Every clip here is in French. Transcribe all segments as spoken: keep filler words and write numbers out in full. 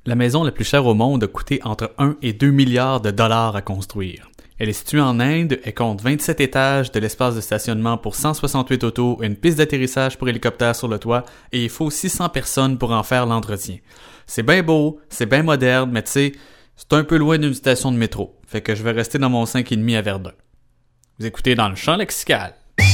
La maison la plus chère au monde a coûté entre un et deux milliards de dollars à construire. Elle est située en Inde, elle compte vingt-sept étages, de l'espace de stationnement pour cent soixante-huit autos, une piste d'atterrissage pour hélicoptère sur le toit, et il faut six cents personnes pour en faire l'entretien. C'est bien beau, c'est bien moderne, mais tu sais, c'est un peu loin d'une station de métro, fait que je vais rester dans mon cinq virgule cinq à Verdun. Vous écoutez Dans le champ lexical.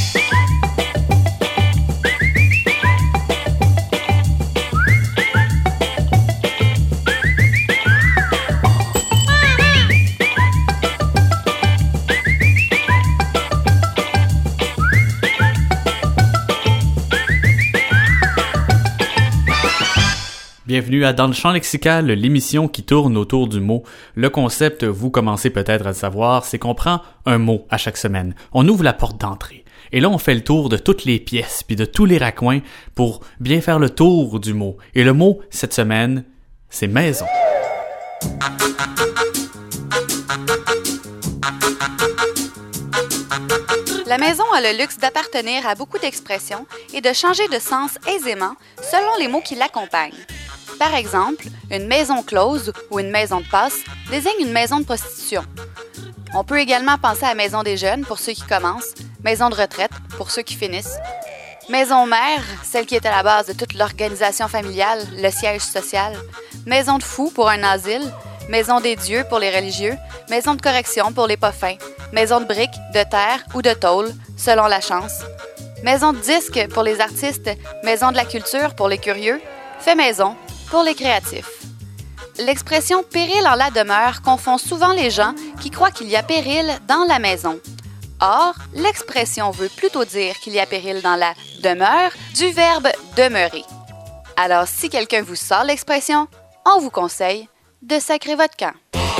Bienvenue à Dans le champ lexical, l'émission qui tourne autour du mot. Le concept, vous commencez peut-être à le savoir, c'est qu'on prend un mot à chaque semaine. On ouvre la porte d'entrée. Et là, on fait le tour de toutes les pièces, puis de tous les raccoins pour bien faire le tour du mot. Et le mot, cette semaine, c'est maison. La maison a le luxe d'appartenir à beaucoup d'expressions et de changer de sens aisément selon les mots qui l'accompagnent. Par exemple, une maison close ou une maison de passe désigne une maison de prostitution. On peut également penser à maison des jeunes pour ceux qui commencent, maison de retraite pour ceux qui finissent, maison mère, celle qui est à la base de toute l'organisation familiale, le siège social, maison de fous pour un asile, maison des dieux pour les religieux, maison de correction pour les pas fins, maison de briques, de terre ou de tôle, selon la chance, maison de disques pour les artistes, maison de la culture pour les curieux, fait maison pour les créatifs. L'expression « péril en la demeure » confond souvent les gens qui croient qu'il y a péril dans la maison. Or, l'expression veut plutôt dire qu'il y a péril dans la demeure du verbe « demeurer ». Alors, si quelqu'un vous sort l'expression, on vous conseille de sacrer votre camp.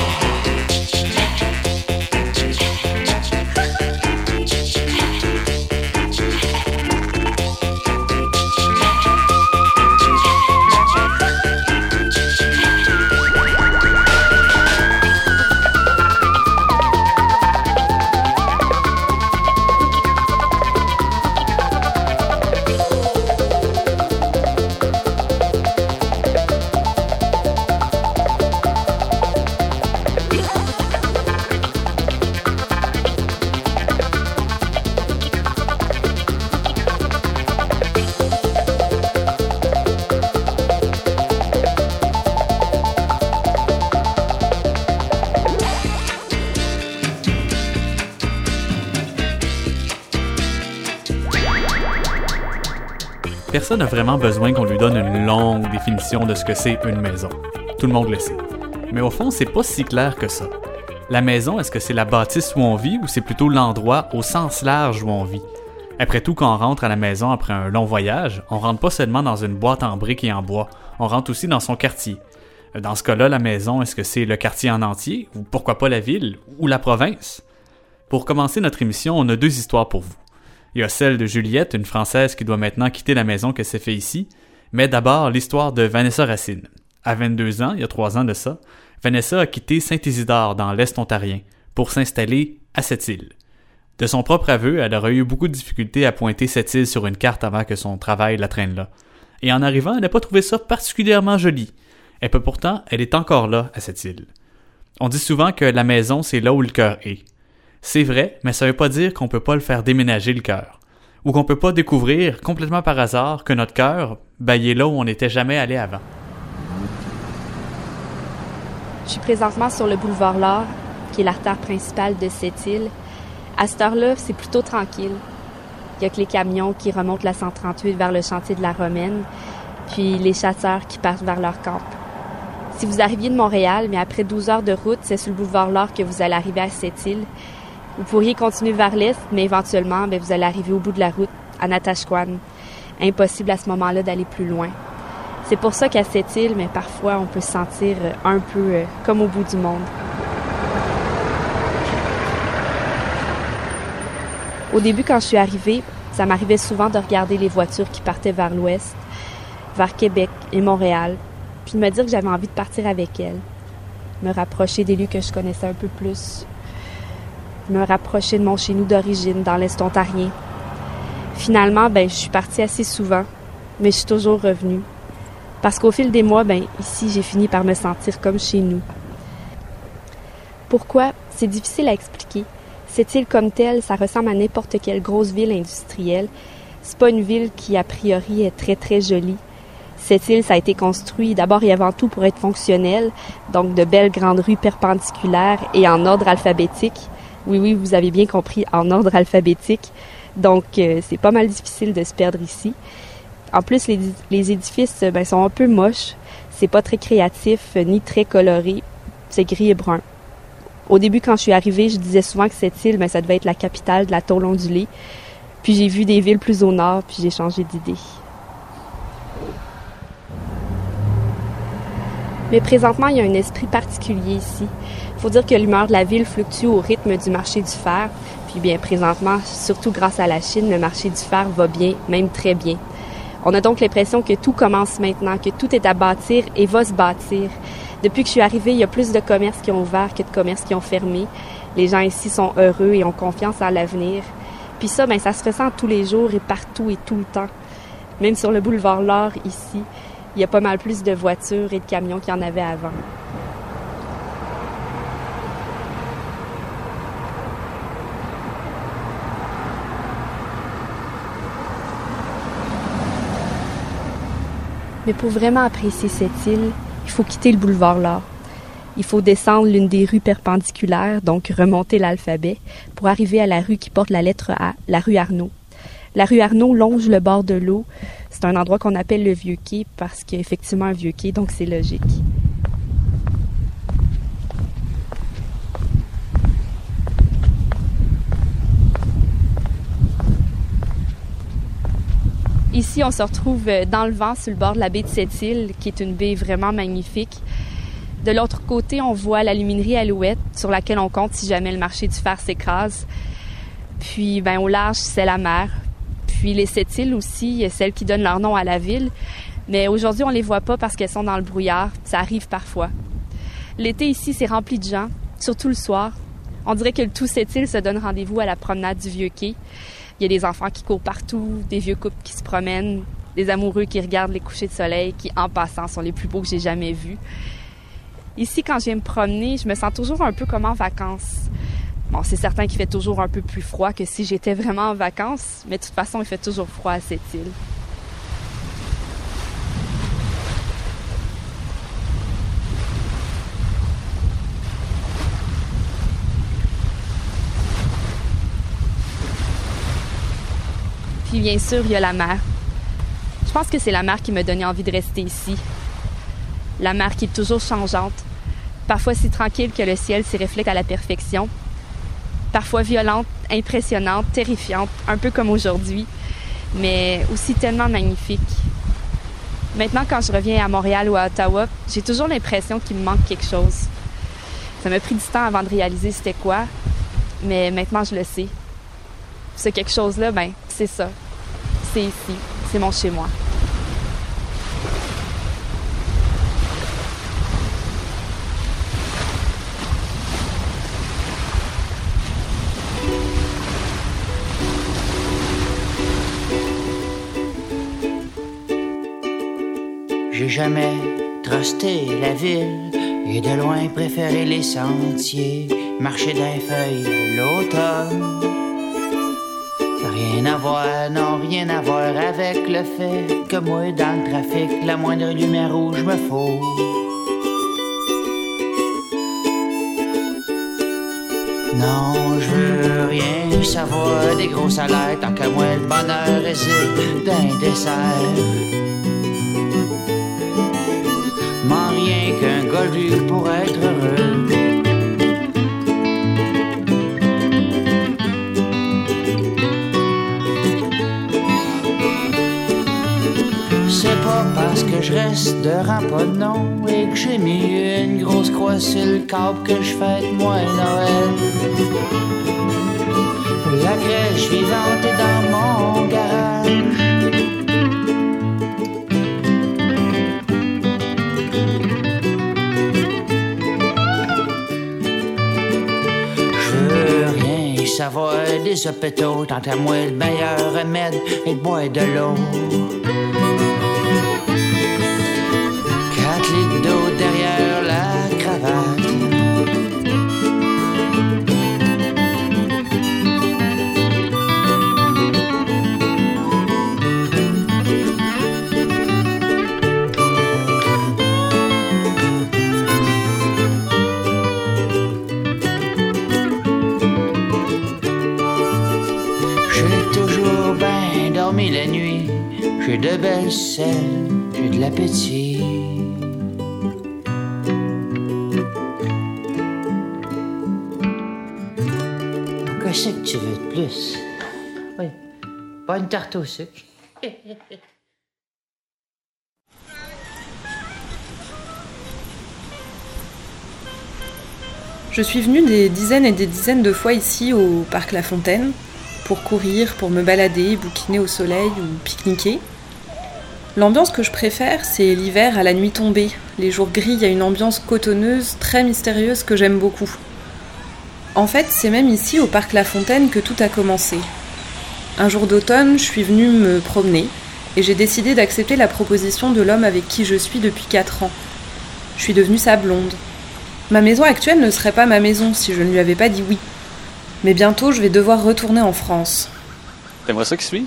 Personne n'a vraiment besoin qu'on lui donne une longue définition de ce que c'est une maison. Tout le monde le sait. Mais au fond, c'est pas si clair que ça. La maison, est-ce que c'est la bâtisse où on vit ou c'est plutôt l'endroit au sens large où on vit? Après tout, quand on rentre à la maison après un long voyage, on rentre pas seulement dans une boîte en briques et en bois, on rentre aussi dans son quartier. Dans ce cas-là, la maison, est-ce que c'est le quartier en entier, ou pourquoi pas la ville, ou la province? Pour commencer notre émission, on a deux histoires pour vous. Il y a celle de Juliette, une Française qui doit maintenant quitter la maison qu'elle s'est fait ici, mais d'abord l'histoire de Vanessa Racine. À vingt-deux ans, il y a trois ans de ça, Vanessa a quitté Saint-Isidore dans l'Est ontarien pour s'installer à cette île. De son propre aveu, elle aurait eu beaucoup de difficultés à pointer cette île sur une carte avant que son travail la traîne là. Et en arrivant, elle n'a pas trouvé ça particulièrement joli. Et puis pourtant, elle est encore là à cette île. On dit souvent que la maison, c'est là où le cœur est. C'est vrai, mais ça veut pas dire qu'on peut pas le faire déménager le cœur. Ou qu'on peut pas découvrir, complètement par hasard, que notre cœur, ben, il est là où on n'était jamais allé avant. Je suis présentement sur le boulevard L'Or, qui est l'artère principale de cette île. À cette heure-là, c'est plutôt tranquille. Il y a que les camions qui remontent la cent trente-huit vers le chantier de la Romaine, puis les chasseurs qui partent vers leur camp. Si vous arriviez de Montréal, mais après douze heures de route, c'est sur le boulevard L'Or que vous allez arriver à cette île. Vous pourriez continuer vers l'est, mais éventuellement, bien, vous allez arriver au bout de la route, à Natashquan. Impossible à ce moment-là d'aller plus loin. C'est pour ça qu'à cette île, mais parfois, on peut se sentir un peu euh, comme au bout du monde. Au début, quand je suis arrivée, ça m'arrivait souvent de regarder les voitures qui partaient vers l'ouest, vers Québec et Montréal, puis de me dire que j'avais envie de partir avec elles, me rapprocher des lieux que je connaissais un peu plus, me rapprocher de mon chez-nous d'origine, dans l'Est ontarien. Finalement, ben, je suis partie assez souvent, mais je suis toujours revenue. Parce qu'au fil des mois, ben ici, j'ai fini par me sentir comme chez nous. Pourquoi? C'est difficile à expliquer. Cette île comme telle, ça ressemble à n'importe quelle grosse ville industrielle. C'est pas une ville qui, a priori, est très, très jolie. Cette île, ça a été construit d'abord et avant tout pour être fonctionnel, donc de belles grandes rues perpendiculaires et en ordre alphabétique. Oui, oui, vous avez bien compris, en ordre alphabétique. Donc, euh, c'est pas mal difficile de se perdre ici. En plus, les, les édifices ben, sont un peu moches. C'est pas très créatif, ni très coloré. C'est gris et brun. Au début, quand je suis arrivée, je disais souvent que cette île, ben, ça devait être la capitale de l'atoll ondulé. Puis j'ai vu des villes plus au nord, puis j'ai changé d'idée. Mais présentement, il y a un esprit particulier ici. Il faut dire que l'humeur de la ville fluctue au rythme du marché du fer. Puis bien, présentement, surtout grâce à la Chine, le marché du fer va bien, même très bien. On a donc l'impression que tout commence maintenant, que tout est à bâtir et va se bâtir. Depuis que je suis arrivée, il y a plus de commerces qui ont ouvert que de commerces qui ont fermé. Les gens ici sont heureux et ont confiance en l'avenir. Puis ça, ben, ça se ressent tous les jours et partout et tout le temps. Même sur le boulevard L'Or, ici, il y a pas mal plus de voitures et de camions qu'il y en avait avant. Mais pour vraiment apprécier cette île, il faut quitter le boulevard L'Or. Il faut descendre l'une des rues perpendiculaires, donc remonter l'alphabet, pour arriver à la rue qui porte la lettre A, la rue Arnaud. La rue Arnaud longe le bord de l'eau. C'est un endroit qu'on appelle le Vieux-Quai parce qu'il y a effectivement un Vieux-Quai, donc c'est logique. Ici, on se retrouve dans le vent sur le bord de la baie de Sept-Îles, qui est une baie vraiment magnifique. De l'autre côté, on voit la luminerie Alouette, sur laquelle on compte si jamais le marché du fer s'écrase. Puis, ben, au large, c'est la mer. Puis les Sept-Îles aussi, celles qui donnent leur nom à la ville. Mais aujourd'hui, on les voit pas parce qu'elles sont dans le brouillard. Ça arrive parfois. L'été ici, c'est rempli de gens, surtout le soir. On dirait que le tout Sept-Îles se donne rendez-vous à la promenade du Vieux-Quai. Il y a des enfants qui courent partout, des vieux couples qui se promènent, des amoureux qui regardent les couchers de soleil qui, en passant, sont les plus beaux que j'ai jamais vus. Ici, quand je viens me promener, je me sens toujours un peu comme en vacances. Bon, c'est certain qu'il fait toujours un peu plus froid que si j'étais vraiment en vacances, mais de toute façon, il fait toujours froid à cette île. Puis bien sûr, il y a la mer. Je pense que c'est la mer qui m'a donné envie de rester ici. La mer qui est toujours changeante, parfois si tranquille que le ciel s'y reflète à la perfection, parfois violente, impressionnante, terrifiante, un peu comme aujourd'hui, mais aussi tellement magnifique. Maintenant, quand je reviens à Montréal ou à Ottawa, j'ai toujours l'impression qu'il me manque quelque chose. Ça m'a pris du temps avant de réaliser c'était quoi, mais maintenant je le sais. Ce quelque chose-là, ben, c'est ça. C'est ici. C'est mon chez-moi. J'ai jamais trusté la ville et de loin préféré les sentiers, marcher dans les feuilles l'automne. Rien à voir, non, rien à voir avec le fait que moi, dans le trafic, la moindre lumière rouge me faut. Non, je veux rien savoir des gros salaires, tant qu'à moi, le bonheur réside d'un dessert. M'en rien qu'un goldu pour être heureux. C'est pas parce que je reste de Ramponneau et que j'ai mis une grosse croix sur le câble que je fête moi Noël. La crèche vivante est dans mon garage. Je veux rien savoir des hôpitaux, tant à moi le meilleur remède est de boire de l'eau. dormi la nuit. J'ai de belles selles, j'ai de l'appétit. Qu'est-ce que tu veux de plus? Oui, pas une tarte au sucre. Je suis venue des dizaines et des dizaines de fois ici au parc La Fontaine pour courir, pour me balader, bouquiner au soleil ou pique-niquer. L'ambiance que je préfère, c'est l'hiver à la nuit tombée. Les jours gris, il y a une ambiance cotonneuse, très mystérieuse que j'aime beaucoup. En fait, c'est même ici, au parc La Fontaine, que tout a commencé. Un jour d'automne, je suis venue me promener et j'ai décidé d'accepter la proposition de l'homme avec qui je suis depuis quatre ans. Je suis devenue sa blonde. Ma maison actuelle ne serait pas ma maison si je ne lui avais pas dit oui. Mais bientôt, je vais devoir retourner en France. T'aimerais ça qu'il suive?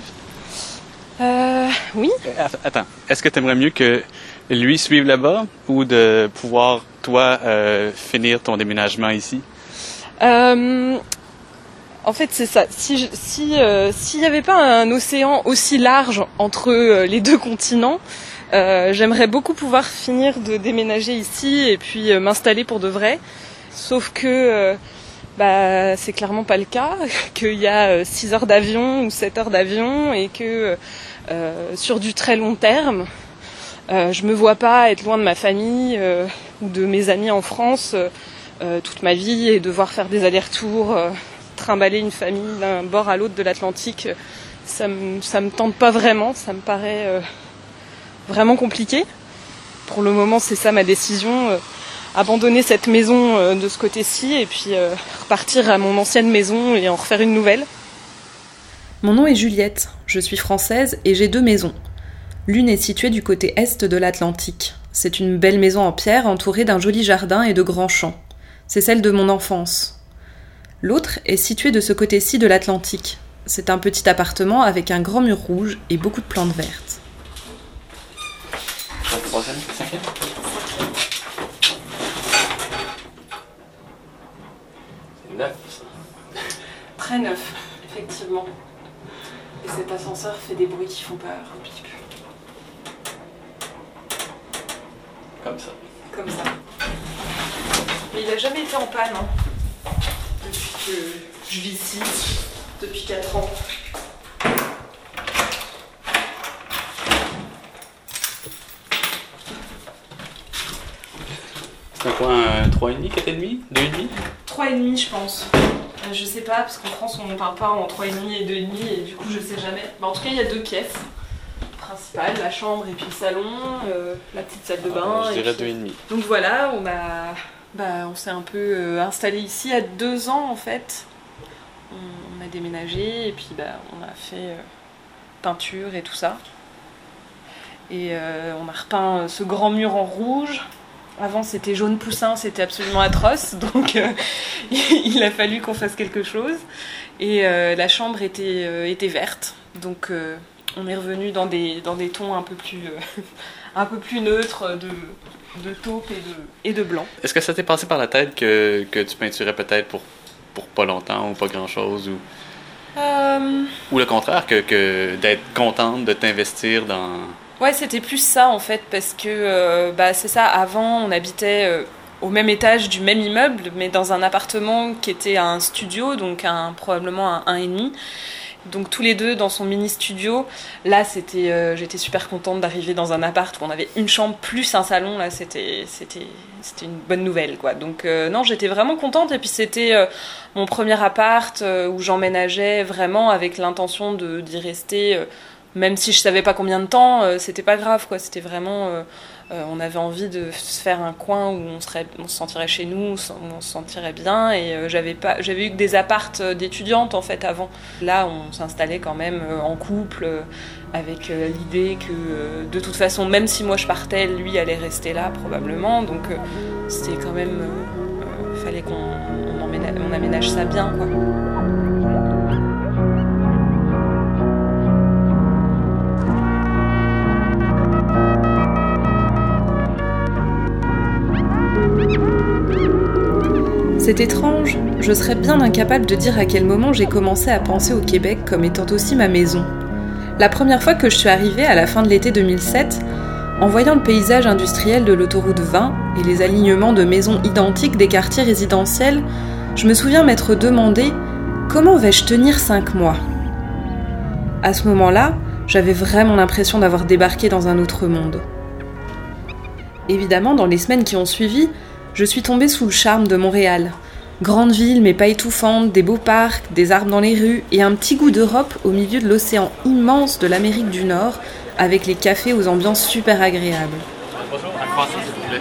Euh... Oui. Attends, est-ce que t'aimerais mieux que lui suive là-bas ou de pouvoir, toi, euh, finir ton déménagement ici? Euh... En fait, c'est ça. Si je, si euh, s'il n'y avait pas un océan aussi large entre euh, les deux continents, euh, j'aimerais beaucoup pouvoir finir de déménager ici et puis euh, m'installer pour de vrai. Sauf que euh, bah c'est clairement pas le cas, qu'il y a six heures d'avion ou sept heures d'avion et que euh, sur du très long terme, euh, je me vois pas être loin de ma famille euh, ou de mes amis en France euh, toute ma vie et devoir faire des allers-retours, euh, trimballer une famille d'un bord à l'autre de l'Atlantique. Ça me ça me tente pas vraiment, ça me paraît euh, vraiment compliqué. Pour le moment, c'est ça ma décision. Euh, abandonner cette maison euh, de ce côté-ci et puis euh, repartir à mon ancienne maison et en refaire une nouvelle. Mon nom est Juliette, je suis française et j'ai deux maisons. L'une est située du côté est de l'Atlantique. C'est une belle maison en pierre entourée d'un joli jardin et de grands champs. C'est celle de mon enfance. L'autre est située de ce côté-ci de l'Atlantique. C'est un petit appartement avec un grand mur rouge et beaucoup de plantes vertes. Troisième, cinquième. C'est neuf, ça. Très neuf, effectivement. Et cet ascenseur fait des bruits qui font peur un petit peu. Comme ça. Comme ça. Mais il n'a jamais été en panne, hein. Depuis que je vis ici, depuis quatre ans. C'est quoi, un trois virgule cinq, quatre virgule cinq, deux virgule cinq? trois virgule cinq je pense. Euh, je sais pas, parce qu'en France on ne parle pas en trois virgule cinq et deux virgule cinq et du coup je sais jamais. Bah, en tout cas il y a deux pièces principales, la chambre et puis le salon, euh, la petite salle de bain. Ah, je dirais deux puis... virgule cinq. Donc voilà, on a... Bah, on s'est un peu euh, installé ici à deux ans en fait. On, on a déménagé et puis bah, on a fait euh, peinture et tout ça. Et euh, on a repeint ce grand mur en rouge. Avant c'était jaune poussin, c'était absolument atroce, donc euh, il a fallu qu'on fasse quelque chose. Et euh, la chambre était, euh, était verte, donc euh, on est revenu dans des, dans des tons un peu plus, euh, un peu plus neutres de, de taupe et de, et de blanc. Est-ce que ça t'est passé par la tête que, que tu peinturais peut-être pour, pour pas longtemps ou pas grand-chose ou, euh... ou le contraire, que, que d'être contente de t'investir dans... Ouais, c'était plus ça en fait, parce que euh, bah, c'est ça, avant on habitait euh, au même étage du même immeuble, mais dans un appartement qui était un studio, donc un, probablement un un virgule cinq. Donc tous les deux dans son mini studio. Là, c'était, euh, j'étais super contente d'arriver dans un appart où on avait une chambre plus un salon. Là, c'était, c'était, c'était une bonne nouvelle, quoi. Donc euh, non, j'étais vraiment contente. Et puis c'était euh, mon premier appart euh, où j'emménageais vraiment avec l'intention de, d'y rester. Euh, Même si je savais pas combien de temps, euh, c'était pas grave, quoi. C'était vraiment, euh, euh, on avait envie de se faire un coin où on serait, on se sentirait chez nous, où on se sentirait bien. Et euh, j'avais pas, j'avais eu que des appartes d'étudiantes en fait avant. Là, on s'installait quand même euh, en couple, euh, avec euh, l'idée que euh, de toute façon, même si moi je partais, lui allait rester là probablement. Donc euh, c'était quand même, euh, euh, fallait qu'on on emménage, on aménage ça bien, quoi. C'est étrange, je serais bien incapable de dire à quel moment j'ai commencé à penser au Québec comme étant aussi ma maison. La première fois que je suis arrivée à la fin de l'été deux mille sept, en voyant le paysage industriel de l'autoroute vingt et les alignements de maisons identiques des quartiers résidentiels, je me souviens m'être demandé comment vais-je tenir cinq mois. À ce moment-là, j'avais vraiment l'impression d'avoir débarqué dans un autre monde. Évidemment, dans les semaines qui ont suivi, je suis tombée sous le charme de Montréal. Grande ville mais pas étouffante, des beaux parcs, des arbres dans les rues et un petit goût d'Europe au milieu de l'océan immense de l'Amérique du Nord, avec les cafés aux ambiances super agréables. Bonjour, un croissant s'il vous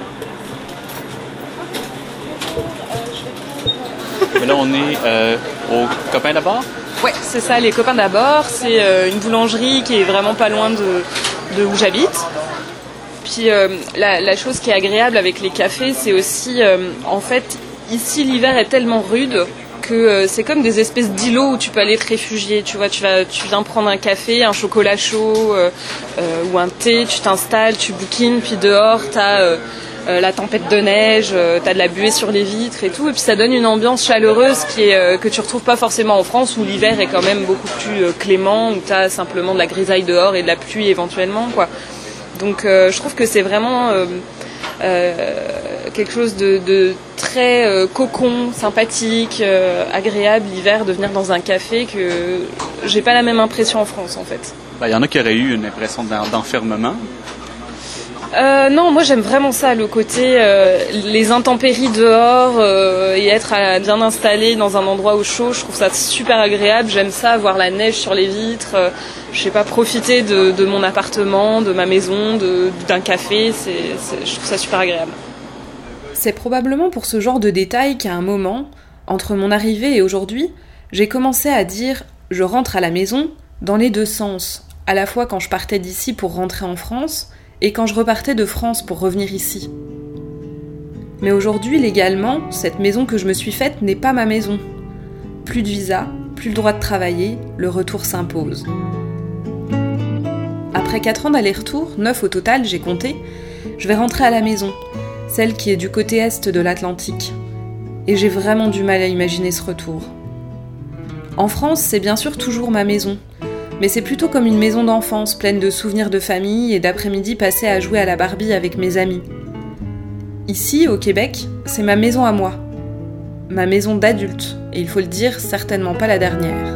plaît. Mais là, on est euh, aux Copains d'abord? Ouais, c'est ça, les Copains d'abord. C'est euh, une boulangerie qui est vraiment pas loin de, de où j'habite. Puis euh, la, la chose qui est agréable avec les cafés, c'est aussi, euh, en fait, ici l'hiver est tellement rude que euh, c'est comme des espèces d'îlots où tu peux aller te réfugier. Tu vois, tu vas, tu viens prendre un café, un chocolat chaud euh, euh, ou un thé, tu t'installes, tu bouquines, puis dehors t'as euh, euh, la tempête de neige, euh, t'as de la buée sur les vitres et tout, et puis ça donne une ambiance chaleureuse qui est euh, que tu retrouves pas forcément en France où l'hiver est quand même beaucoup plus euh, clément, où t'as simplement de la grisaille dehors et de la pluie éventuellement, quoi. Donc euh, je trouve que c'est vraiment euh, euh, quelque chose de, de très euh, cocon, sympathique, euh, agréable l'hiver de venir dans un café que j'ai pas la même impression en France en fait. Ben, y en a qui auraient eu une impression d'enfermement. Euh, non, moi j'aime vraiment ça, le côté euh, les intempéries dehors euh, et être à, bien installé dans un endroit au chaud, je trouve ça super agréable. J'aime ça, voir la neige sur les vitres, euh, je sais pas, profiter de, de mon appartement, de ma maison, de, d'un café, c'est, c'est, je trouve ça super agréable. C'est probablement pour ce genre de détails qu'à un moment, entre mon arrivée et aujourd'hui, j'ai commencé à dire « je rentre à la maison » dans les deux sens, à la fois quand je partais d'ici pour rentrer en France et quand je repartais de France pour revenir ici. Mais aujourd'hui, légalement, cette maison que je me suis faite n'est pas ma maison. Plus de visa, plus le droit de travailler, le retour s'impose. Après quatre ans d'aller-retour, neuf au total, j'ai compté, je vais rentrer à la maison, celle qui est du côté est de l'Atlantique. Et j'ai vraiment du mal à imaginer ce retour. En France, c'est bien sûr toujours ma maison, mais c'est plutôt comme une maison d'enfance pleine de souvenirs de famille et d'après-midi passés à jouer à la Barbie avec mes amis. Ici, au Québec, c'est ma maison à moi. Ma maison d'adulte, et il faut le dire, certainement pas la dernière.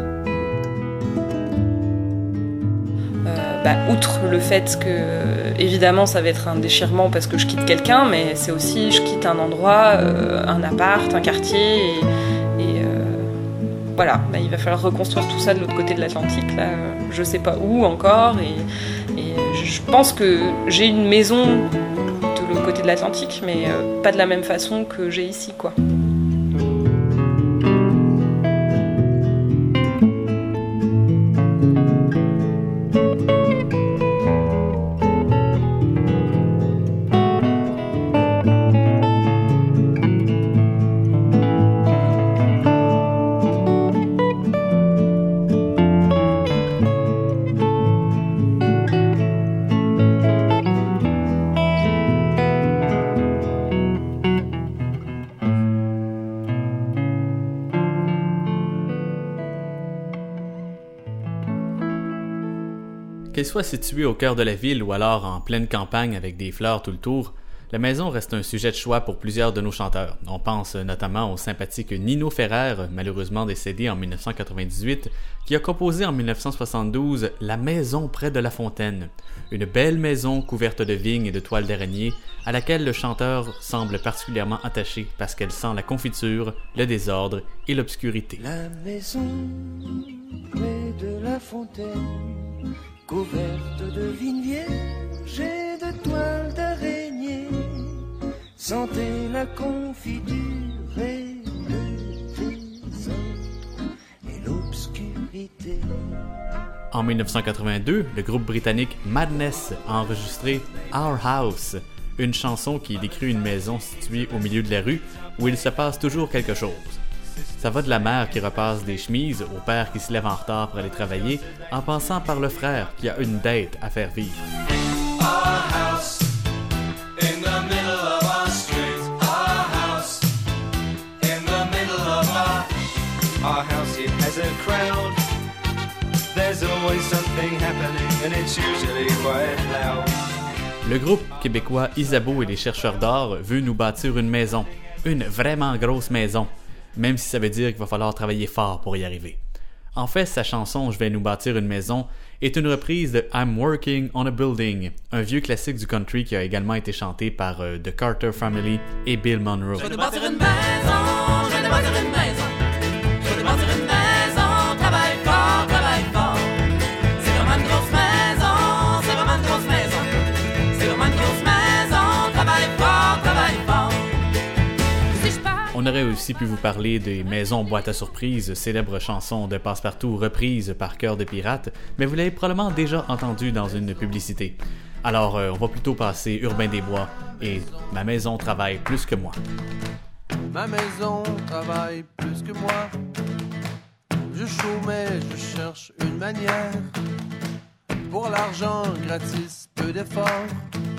Euh, bah, outre le fait que, évidemment, ça va être un déchirement parce que je quitte quelqu'un, mais c'est aussi, je quitte un endroit, euh, un appart, un quartier, et... et euh, Voilà, bah, il va falloir reconstruire tout ça de l'autre côté de l'Atlantique, là, euh, je sais pas où encore, et, et je pense que j'ai une maison de l'autre côté de l'Atlantique, mais euh, pas de la même façon que j'ai ici, quoi. Qu'elle soit située au cœur de la ville ou alors en pleine campagne avec des fleurs tout le tour, la maison reste un sujet de choix pour plusieurs de nos chanteurs. On pense notamment au sympathique Nino Ferrer, malheureusement décédé en dix-neuf cent quatre-vingt-dix-huit, qui a composé en dix-neuf cent soixante-douze « La maison près de la fontaine », une belle maison couverte de vignes et de toiles d'araignée, à laquelle le chanteur semble particulièrement attaché parce qu'elle sent la confiture, le désordre et l'obscurité. La maison près de la fontaine, couverte de vignes vierges et de toiles d'araignée, sentez la confiture et le désordre et l'obscurité. En dix-neuf cent quatre-vingt-deux, le groupe britannique Madness a enregistré Our House, une chanson qui décrit une maison située au milieu de la rue où il se passe toujours quelque chose. Ça va de la mère qui repasse des chemises au père qui se lève en retard pour aller travailler, en passant par le frère qui a une dette à faire vivre. Our house in the middle of our street. Our house in the middle of our... Our house, it has a crowd. There's always something anything happening, and it's usually quite loud. Le groupe québécois Isabeau et les chercheurs d'or veut nous bâtir une maison, une vraiment grosse maison, même si ça veut dire qu'il va falloir travailler fort pour y arriver. En fait, sa chanson « Je vais nous bâtir une maison » est une reprise de « I'm Working on a Building », un vieux classique du country qui a également été chanté par euh, The Carter Family et Bill Monroe. Je vais nous bâtir une maison, je vais nous bâtir une maison, je vais nous bâtir une maison, travaille fort, travaille fort. C'est vraiment une grosse maison, c'est vraiment une grosse maison, c'est vraiment une grosse maison, travaille fort, travaille fort. Si je pars... On aurait aussi pu vous parler des Maisons boîte à surprise, célèbre chanson de Passepartout reprise par Cœur de Pirate, mais vous l'avez probablement déjà entendu dans une publicité. Alors, euh, on va plutôt passer Urbain des Bois et Ma maison travaille plus que moi. Ma maison travaille plus que moi. Je chôme mais je cherche une manière. Pour l'argent gratis, peu d'efforts.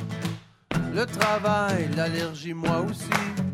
Le travail, l'allergie, moi aussi.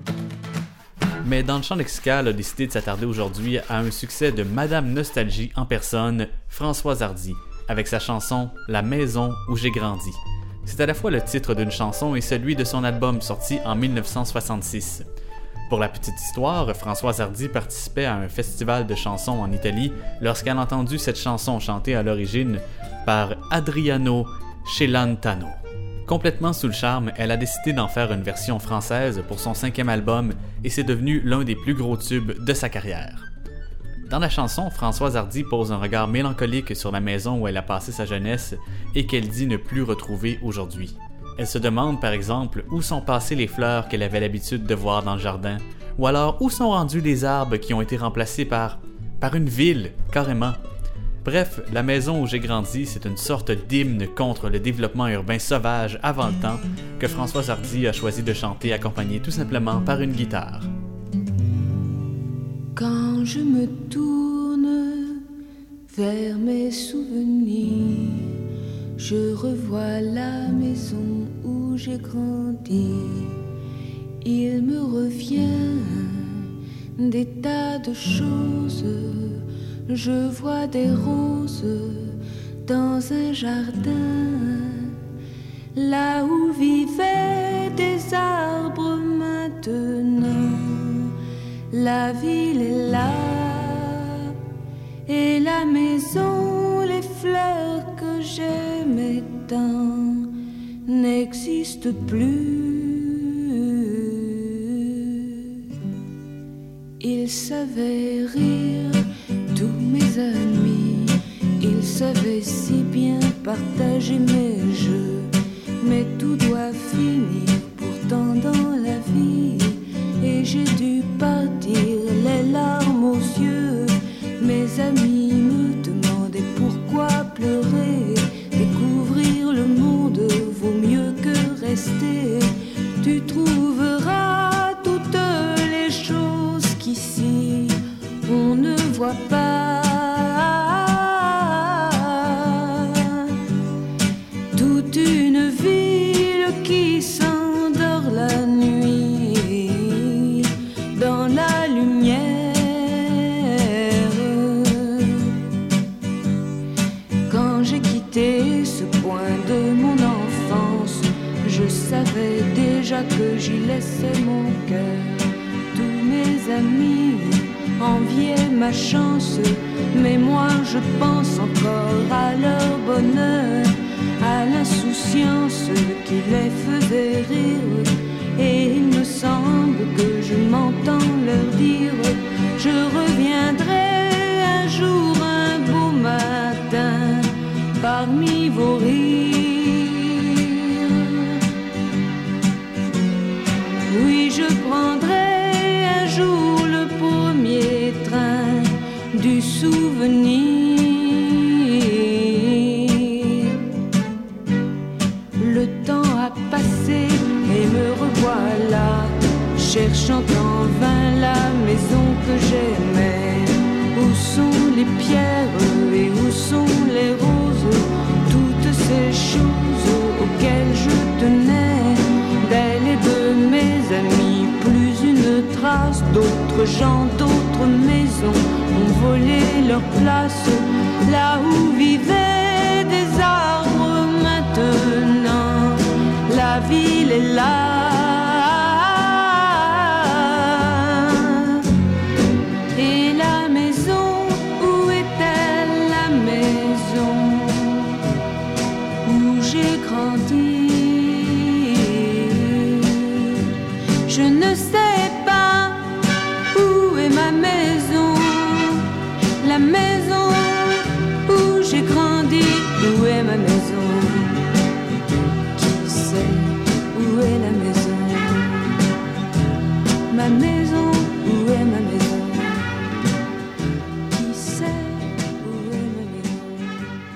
Mais dans le champ lexical, a décidé de s'attarder aujourd'hui à un succès de Madame Nostalgie en personne, Françoise Hardy, avec sa chanson « La maison où j'ai grandi ». C'est à la fois le titre d'une chanson et celui de son album sorti en dix-neuf cent soixante-six. Pour la petite histoire, Françoise Hardy participait à un festival de chansons en Italie lorsqu'elle a entendu cette chanson chantée à l'origine par Adriano Celentano. Complètement sous le charme, elle a décidé d'en faire une version française pour son cinquième album et c'est devenu l'un des plus gros tubes de sa carrière. Dans la chanson, Françoise Hardy pose un regard mélancolique sur la maison où elle a passé sa jeunesse et qu'elle dit ne plus retrouver aujourd'hui. Elle se demande par exemple où sont passées les fleurs qu'elle avait l'habitude de voir dans le jardin, ou alors où sont rendus les arbres qui ont été remplacés par, par une ville, carrément. Bref, La maison où j'ai grandi, c'est une sorte d'hymne contre le développement urbain sauvage avant le temps que Françoise Hardy a choisi de chanter accompagnée tout simplement par une guitare. Quand je me tourne vers mes souvenirs, je revois la maison où j'ai grandi. Il me revient des tas de choses. Je vois des roses dans un jardin, là où vivaient des arbres maintenant. La ville est là, et la maison, les fleurs que j'aimais tant n'existent plus. Ils savaient rire, tous mes amis, ils savaient si bien partager mes jeux, mais tout doit finir pourtant dans la vie, et j'ai dû partir les larmes aux yeux. Mes amis me demandaient pourquoi pleurer, découvrir le monde vaut mieux que rester. Tu trouveras toutes les choses qu'ici on ne voit pas. Toute une ville qui s'endort la nuit dans la lumière. Quand j'ai quitté ce coin de mon enfance, je savais déjà que j'y laissais mon cœur. Tous mes amis enviaient ma chance, mais moi je pense encore à leur bonheur, à l'insouciance qui les faisait rire. Et il me semble que je m'entends leur dire: je reviendrai un jour, un beau matin, parmi vos rires. Oui, je prendrai un jour le premier train du souvenir. Le temps a passé et me revoilà, cherchant en vain la maison que j'aimais. Où sont les pierres et où sont les roses, toutes ces choses auxquelles je tenais, d'elle et de mes amis, plus une trace. D'autres gens, d'autres maisons ont volé leur place, là où vivaient est là. Et la maison, où est-elle, la maison où j'ai grandi? Je ne sais pas où est ma maison, la maison où j'ai grandi. Où est ma maison? Qui sait où est la maison? Ma maison, où est ma maison? Qui sait où est ma maison?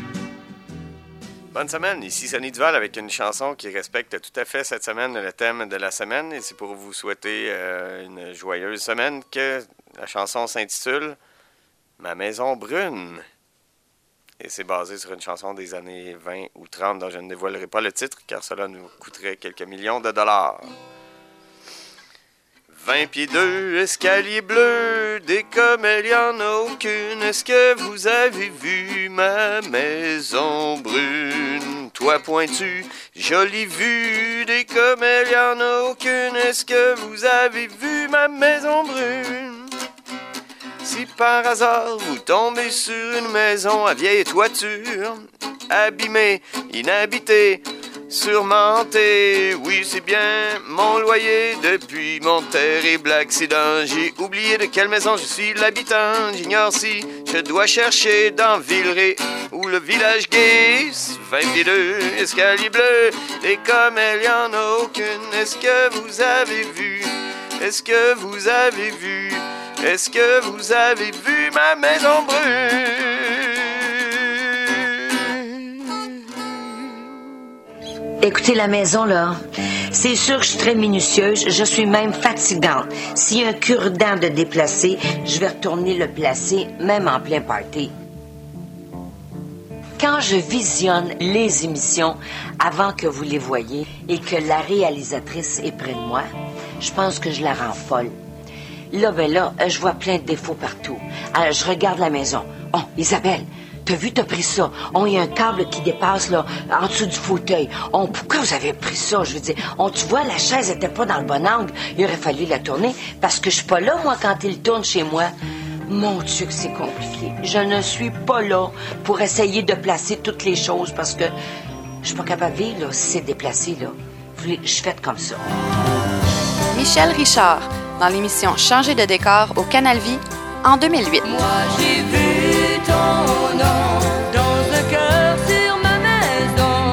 Bonne semaine, ici Sonny Duval avec une chanson qui respecte tout à fait cette semaine le thème de la semaine. Et c'est pour vous souhaiter euh, une joyeuse semaine que la chanson s'intitule « Ma maison brune ». Et c'est basé sur une chanson des années vingt ou trente dont je ne dévoilerai pas le titre car cela nous coûterait quelques millions de dollars. vingt pieds deux, escalier bleu, des camélias, il n'y en a aucune. Est-ce que vous avez vu ma maison brune? Toit pointu, jolie vue, des camélias, il n'y en a aucune. Est-ce que vous avez vu ma maison brune? Si par hasard vous tombez sur une maison à vieille toiture, abîmée, inhabitée, sûrement hantée, oui c'est bien mon loyer depuis mon terrible accident. J'ai oublié de quelle maison je suis l'habitant, j'ignore si je dois chercher dans Villeray ou le village gay. vingt pieds deux, escalier bleu, des camélias, il n'y en a aucune. Est-ce que vous avez vu, est-ce que vous avez vu, est-ce que vous avez vu ma maison brune? Écoutez, la maison, là, c'est sûr que je suis très minutieuse, je suis même fatigante. S'il y a un cure-dent de déplacer, je vais retourner le placer, même en plein party. Quand je visionne les émissions avant que vous les voyiez et que la réalisatrice est près de moi, je pense que je la rends folle. Là, ben là, je vois plein de défauts partout. Alors, je regarde la maison. Oh, Isabelle, t'as vu, t'as pris ça. Oh, il y a un câble qui dépasse, là, en dessous du fauteuil. Oh, pourquoi vous avez pris ça? Je veux dire, oh, tu vois, la chaise était pas dans le bon angle. Il aurait fallu la tourner parce que je suis pas là, moi, quand il tourne chez moi. Mon Dieu, que c'est compliqué. Je ne suis pas là pour essayer de placer toutes les choses parce que je suis pas capable de vivre, là, si c'est déplacé, là. Je fais comme ça. Michel Richard, dans l'émission Changer de décor au Canal Vie en deux mille huit. Moi j'ai vu ton nom dans un cœur sur ma maison,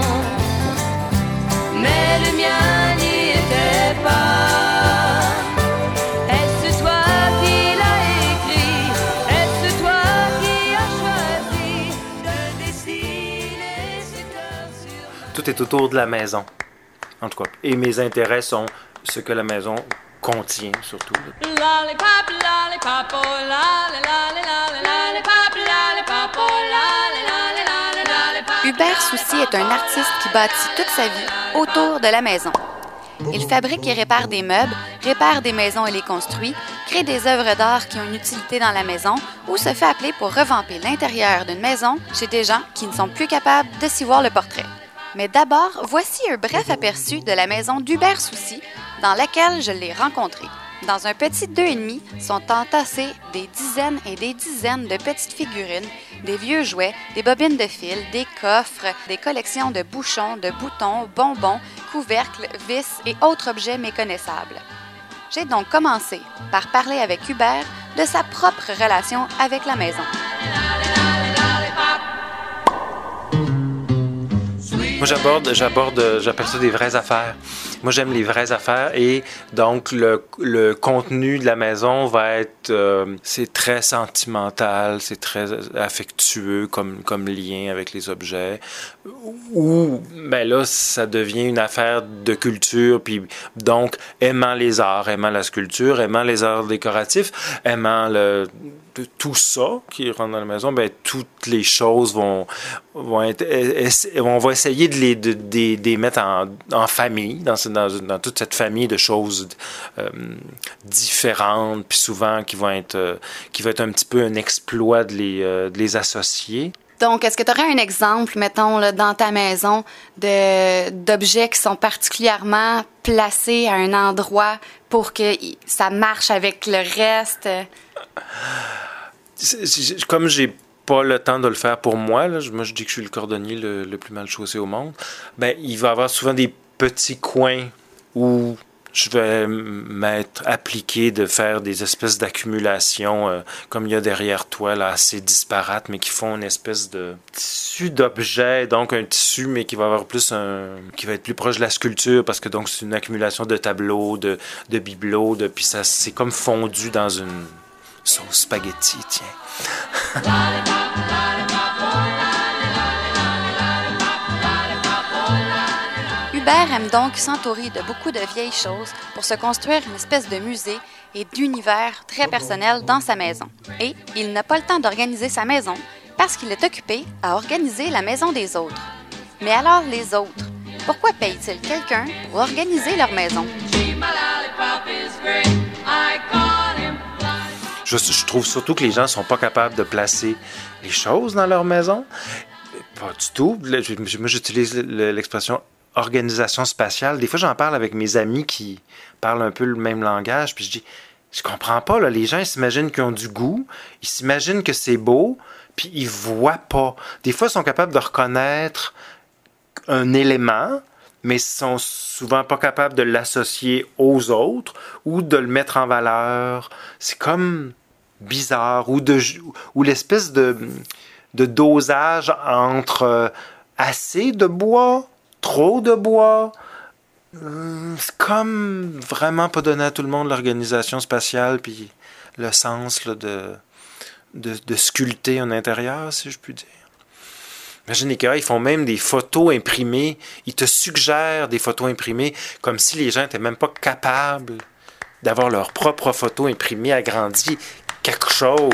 mais le mien n'y était pas. Est-ce toi qui l'as écrit? Est-ce toi qui as choisi de dessiner ce cœur sur... Tout est autour de la maison, en tout cas. Et mes intérêts sont ce que la maison contient, surtout. Lollipop, lollipop, oh, lolly, lolly, lolly, lollipop, lollipop, oh, lolly, lolly, lolly, lollipop. Hubert Soucy est un artiste qui bâtit toute sa vie autour de la maison. Il fabrique et répare des meubles, répare des maisons et les construit, crée des œuvres d'art qui ont une utilité dans la maison ou se fait appeler pour revamper l'intérieur d'une maison chez des gens qui ne sont plus capables de s'y voir le portrait. Mais d'abord, voici un bref aperçu de la maison d'Hubert Soucy, dans laquelle je l'ai rencontré. Dans un petit deux et demi sont entassées des dizaines et des dizaines de petites figurines, des vieux jouets, des bobines de fil, des coffres, des collections de bouchons, de boutons, bonbons, couvercles, vis et autres objets méconnaissables. J'ai donc commencé par parler avec Hubert de sa propre relation avec la maison. Moi, j'aborde, j'aborde, j'appelle ça des vraies affaires. Moi, j'aime les vraies affaires et donc le, le contenu de la maison va être, euh, c'est très sentimental, c'est très affectueux comme, comme lien avec les objets. Ou, ben là, ça devient une affaire de culture, puis donc aimant les arts, aimant la sculpture, aimant les arts décoratifs, aimant le... de tout ça qui rentre dans la maison, ben toutes les choses vont vont être, on va essayer de les de, de, de les mettre en, en famille dans, dans dans toute cette famille de choses euh, différentes puis souvent qui vont être euh, qui va être un petit peu un exploit de les euh, de les associer. Donc, est-ce que tu aurais un exemple, mettons, là, dans ta maison, de, d'objets qui sont particulièrement placés à un endroit pour que ça marche avec le reste? C'est, c'est, comme j'ai pas le temps de le faire pour moi, là, moi je dis que je suis le cordonnier le, le plus mal chaussé au monde, ben, il va y avoir souvent des petits coins où je vais m'être appliqué de faire des espèces d'accumulations euh, comme il y a derrière toi, là, assez disparates, mais qui font une espèce de tissu d'objets, donc un tissu, mais qui va avoir plus un... qui va être plus proche de la sculpture, parce que donc c'est une accumulation de tableaux, de, de bibelots, de, puis ça, c'est comme fondu dans une sauce spaghetti, tiens. Hubert aime donc s'entourer de beaucoup de vieilles choses pour se construire une espèce de musée et d'univers très personnel dans sa maison. Et il n'a pas le temps d'organiser sa maison parce qu'il est occupé à organiser la maison des autres. Mais alors les autres, pourquoi payent-ils quelqu'un pour organiser leur maison? Je, je trouve surtout que les gens ne sont pas capables de placer les choses dans leur maison. Pas du tout. Moi, j'utilise l'expression organisation spatiale. Des fois, j'en parle avec mes amis qui parlent un peu le même langage, puis je dis, je comprends pas, là, les gens, ils s'imaginent qu'ils ont du goût, ils s'imaginent que c'est beau, puis ils voient pas. Des fois, ils sont capables de reconnaître un élément, mais ils sont souvent pas capables de l'associer aux autres ou de le mettre en valeur. C'est comme bizarre, ou, de, ou l'espèce de, de dosage entre euh, assez de bois, trop de bois. Euh, c'est comme vraiment pas donné à tout le monde l'organisation spatiale puis le sens là, de, de, de sculpter un intérieur, si je puis dire. Imagine les gars, ils font même des photos imprimées. Ils te suggèrent des photos imprimées comme si les gens n'étaient même pas capables d'avoir leur propre photo imprimée, agrandie. Quelque chose.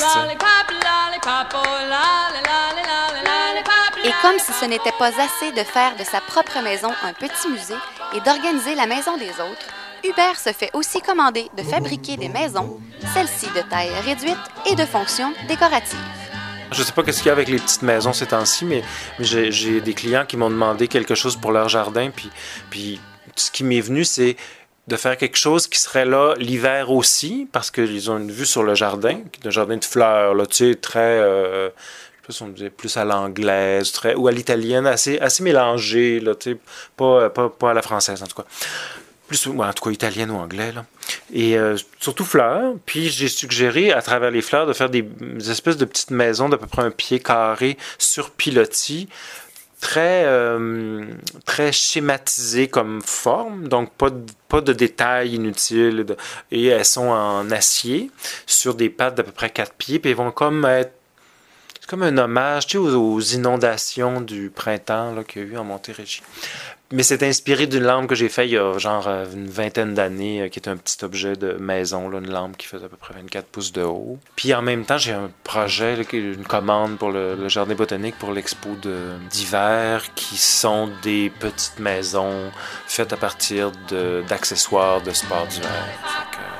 Et comme si ce n'était pas assez de faire de sa propre maison un petit musée et d'organiser la maison des autres, Hubert se fait aussi commander de fabriquer des maisons, celles-ci de taille réduite et de fonction décorative. Je sais pas qu'est-ce qu'il y a avec les petites maisons ces temps-ci, mais, mais j'ai, j'ai des clients qui m'ont demandé quelque chose pour leur jardin, puis, puis ce qui m'est venu, c'est de faire quelque chose qui serait là l'hiver aussi, parce qu'ils ont une vue sur le jardin, un jardin de fleurs, là, tu sais, très, euh, je sais pas si on disait plus à l'anglaise, très, ou à l'italienne, assez, assez mélangé, là, tu sais, pas, pas, pas à la française en tout cas. Plus, ouais, en tout cas italienne ou anglais, là. Et euh, surtout fleurs. Puis j'ai suggéré, à travers les fleurs, de faire des, des espèces de petites maisons d'à peu près un pied carré sur pilotis, très, euh, très schématisées comme forme, donc pas de, pas de détails inutiles. De, et elles sont en acier, sur des pattes d'à peu près quatre pieds, puis elles vont comme être c'est comme un hommage, tu sais, aux, aux inondations du printemps là, qu'il y a eu en Montérégie. Mais c'est inspiré d'une lampe que j'ai faite il y a genre une vingtaine d'années, qui est un petit objet de maison, là, une lampe qui faisait à peu près vingt-quatre pouces de haut. Puis en même temps, j'ai un projet, là, une commande pour le, le jardin botanique pour l'expo de, d'hiver, qui sont des petites maisons faites à partir de, d'accessoires de sport d'hiver. Fait que...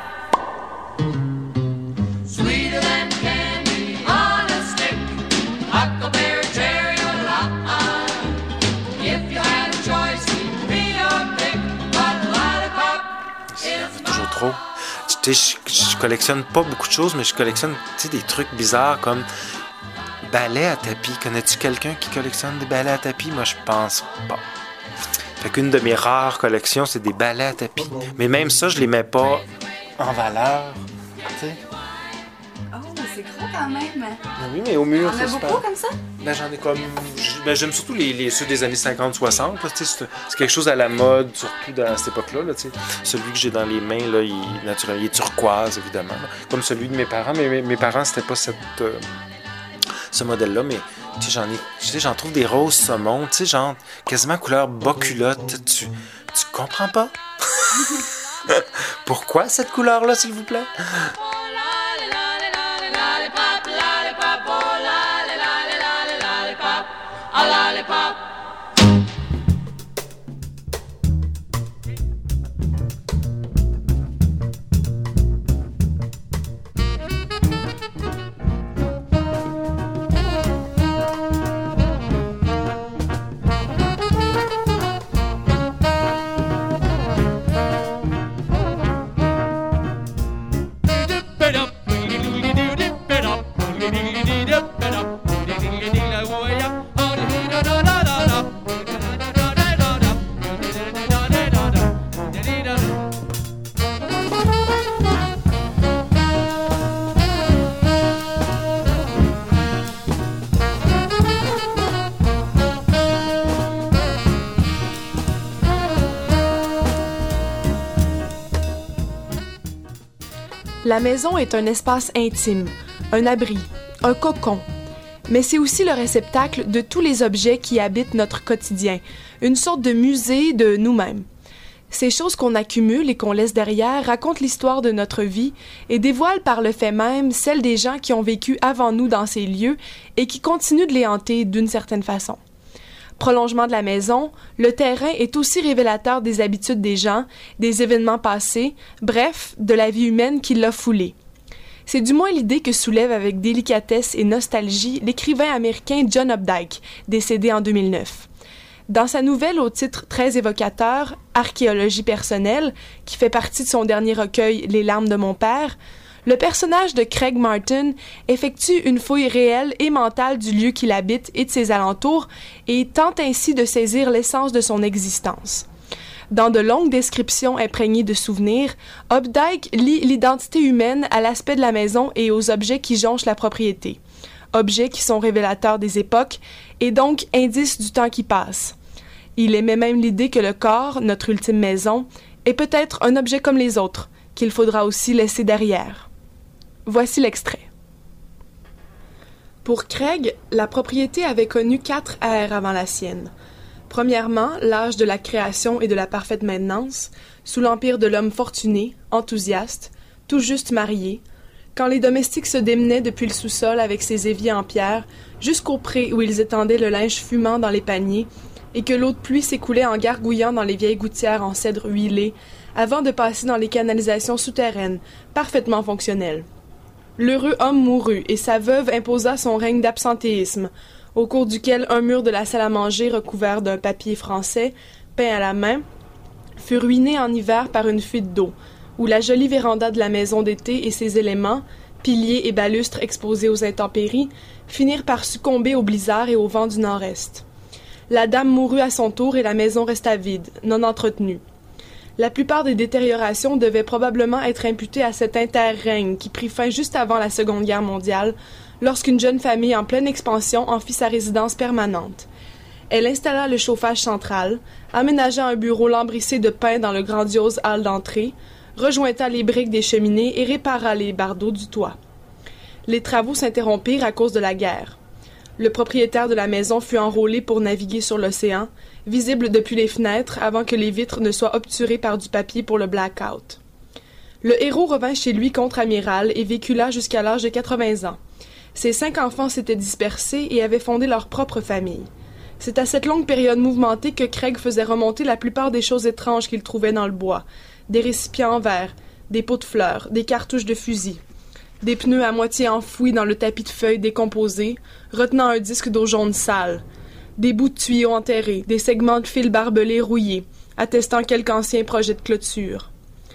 Trop. Tu sais, je, je collectionne pas beaucoup de choses, mais je collectionne, tu sais, des trucs bizarres comme balais à tapis. Connais-tu quelqu'un qui collectionne des balais à tapis? Moi, je pense pas. Fait qu'une de mes rares collections, c'est des balais à tapis. Mais même ça, je les mets pas en valeur. Tu sais. Oh, c'est gros quand même. Ben oui, mais au mur, c'est super. T'en as beaucoup comme ça? Ben, j'en ai comme... Ben, j'aime surtout les, les, ceux des années cinquante soixante. Là, c'est, c'est quelque chose à la mode, surtout dans cette époque-là. Là, celui que j'ai dans les mains, là, il, naturellement, il est turquoise, évidemment. Là, comme celui de mes parents. Mais mes, mes parents, c'était pas cette, euh, ce modèle-là. Mais j'en ai, j'en trouve des roses saumon, genre quasiment couleur bas-culotte. Tu, tu comprends pas? Pourquoi cette couleur-là, s'il vous plaît? A lollipop. La maison est un espace intime, un abri, un cocon. Mais c'est aussi le réceptacle de tous les objets qui habitent notre quotidien, une sorte de musée de nous-mêmes. Ces choses qu'on accumule et qu'on laisse derrière racontent l'histoire de notre vie et dévoilent par le fait même celle des gens qui ont vécu avant nous dans ces lieux et qui continuent de les hanter d'une certaine façon. Prolongement de la maison, le terrain est aussi révélateur des habitudes des gens, des événements passés, bref, de la vie humaine qui l'a foulée. C'est du moins l'idée que soulève avec délicatesse et nostalgie l'écrivain américain John Updike, décédé en deux mille neuf. Dans sa nouvelle au titre très évocateur, Archéologie personnelle, qui fait partie de son dernier recueil Les larmes de mon père, le personnage de Craig Martin effectue une fouille réelle et mentale du lieu qu'il habite et de ses alentours et tente ainsi de saisir l'essence de son existence. Dans de longues descriptions imprégnées de souvenirs, Updike lie l'identité humaine à l'aspect de la maison et aux objets qui jonchent la propriété. Objets qui sont révélateurs des époques et donc indices du temps qui passe. Il émet même l'idée que le corps, notre ultime maison, est peut-être un objet comme les autres, qu'il faudra aussi laisser derrière. Voici l'extrait. Pour Craig, la propriété avait connu quatre ères avant la sienne. Premièrement, l'âge de la création et de la parfaite maintenance, sous l'empire de l'homme fortuné, enthousiaste, tout juste marié, quand les domestiques se démenaient depuis le sous-sol avec ses éviers en pierre jusqu'au pré où ils étendaient le linge fumant dans les paniers et que l'eau de pluie s'écoulait en gargouillant dans les vieilles gouttières en cèdre huilé avant de passer dans les canalisations souterraines, parfaitement fonctionnelles. L'heureux homme mourut et sa veuve imposa son règne d'absentéisme, au cours duquel un mur de la salle à manger recouvert d'un papier français, peint à la main, fut ruiné en hiver par une fuite d'eau, où la jolie véranda de la maison d'été et ses éléments, piliers et balustres exposés aux intempéries, finirent par succomber au blizzard et au vent du nord-est. La dame mourut à son tour et la maison resta vide, non entretenue. La plupart des détériorations devaient probablement être imputées à cet interrègne qui prit fin juste avant la Seconde Guerre mondiale, lorsqu'une jeune famille en pleine expansion en fit sa résidence permanente. Elle installa le chauffage central, aménagea un bureau lambrissé de pin dans le grandiose hall d'entrée, rejointa les briques des cheminées et répara les bardeaux du toit. Les travaux s'interrompirent à cause de la guerre. Le propriétaire de la maison fut enrôlé pour naviguer sur l'océan, visible depuis les fenêtres avant que les vitres ne soient obturées par du papier pour le blackout. Le héros revint chez lui contre-amiral et vécut là jusqu'à l'âge de quatre-vingts ans. Ses cinq enfants s'étaient dispersés et avaient fondé leur propre famille. C'est à cette longue période mouvementée que Craig faisait remonter la plupart des choses étranges qu'il trouvait dans le bois. Des récipients en verre, des pots de fleurs, des cartouches de fusil, des pneus à moitié enfouis dans le tapis de feuilles décomposé, retenant un disque d'eau jaune sale, des bouts de tuyaux enterrés, des segments de fils barbelés rouillés, attestant quelque ancien projet de clôture.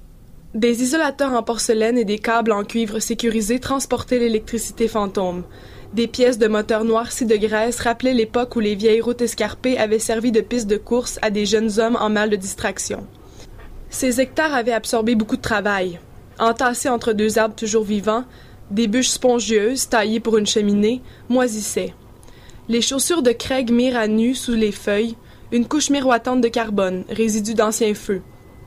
Des isolateurs en porcelaine et des câbles en cuivre sécurisés transportaient l'électricité fantôme. Des pièces de moteurs noircis de graisse rappelaient l'époque où les vieilles routes escarpées avaient servi de piste de course à des jeunes hommes en mal de distraction. Ces hectares avaient absorbé beaucoup de travail. Entassés entre deux arbres toujours vivants, des bûches spongieuses, taillées pour une cheminée, moisissaient. Les chaussures de Craig mirent à nu sous les feuilles une couche miroitante de carbone, résidu d'anciens feux.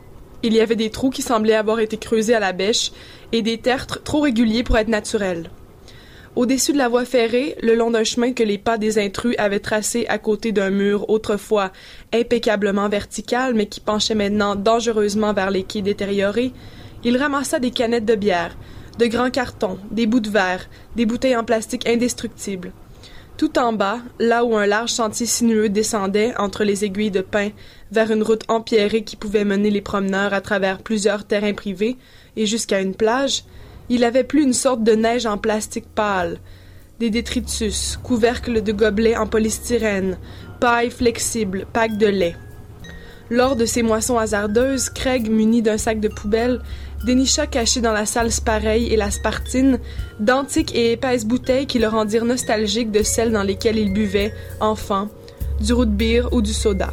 Il y avait des trous qui semblaient avoir été creusés à la bêche et des tertres trop réguliers pour être naturels. Au-dessus de la voie ferrée, le long d'un chemin que les pas des intrus avaient tracé à côté d'un mur autrefois impeccablement vertical mais qui penchait maintenant dangereusement vers les quais détériorés, il ramassa des canettes de bière, de grands cartons, des bouts de verre, des bouteilles en plastique indestructibles. Tout en bas, là où un large sentier sinueux descendait entre les aiguilles de pin vers une route empierrée qui pouvait mener les promeneurs à travers plusieurs terrains privés et jusqu'à une plage, il avait plus une sorte de neige en plastique pâle, des détritus, couvercles de gobelets en polystyrène, paille flexible, packs de lait. Lors de ces moissons hasardeuses, Craig, muni d'un sac de poubelle, dénicha caché dans la salle Spareil et la Spartine d'antiques et épaisses bouteilles qui le rendirent nostalgique de celles dans lesquelles il buvait, enfant, du root beer ou du soda.